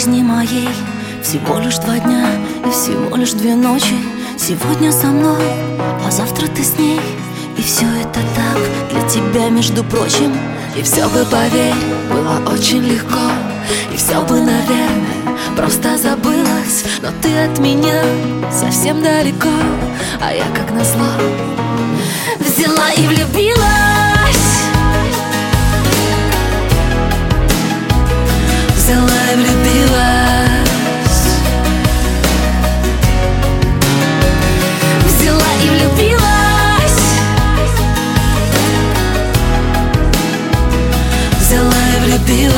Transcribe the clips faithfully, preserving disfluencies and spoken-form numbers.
жизни моей всего лишь два дня и всего лишь две ночи. Сегодня со мной, а завтра ты с ней. И все это так для тебя, между прочим. И все бы, поверь, было очень легко. И все бы, наверное, просто забылось. Но ты от меня совсем далеко, а я, как назло, взяла и влюбилась. Взяла и влюбилась. Взяла и влюбилась. Взяла и влюбилась.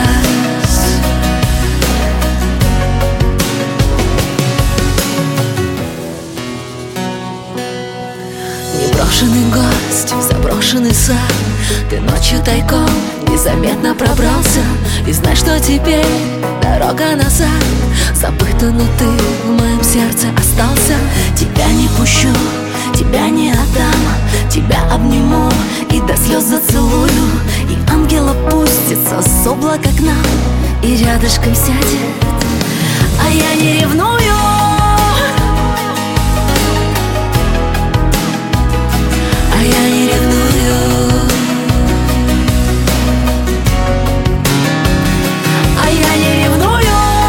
Неброшенный гость в заброшенный сад. Ты ночью тайком незаметно пробрался. И знай, что теперь дорога назад забыта, но ты в моем сердце остался. Тебя не пущу, тебя не отдам. Тебя обниму и до слез зацелую. И ангел опустится с облака к нам и рядышком сядет, а я не ревную. А я не ревную. А я не ревную.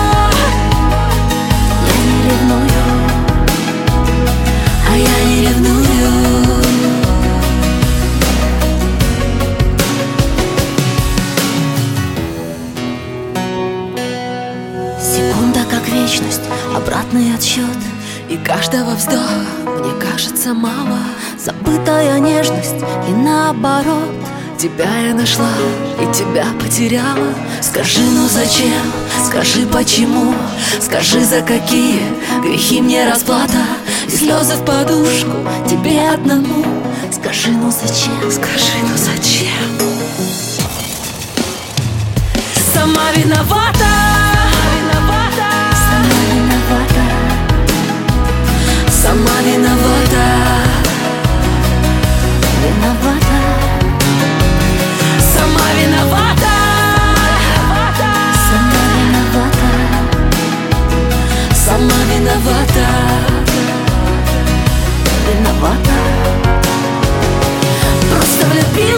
Я не ревную. А я не ревную. Секунда как вечность, обратный отсчет. И каждого вздоха мне кажется мало. Забытая нежность и наоборот. Тебя я нашла и тебя потеряла. Скажи, ну зачем? Скажи, почему? Скажи, за какие грехи мне расплата? И слезы в подушку тебе одному. Скажи, ну зачем? Скажи, ну зачем? Сама виновата. Сама виновата. Сама виновата. Виновата. Сама виновата. Сама виновата. Сама виновата. Виновата. Просто влюбилась.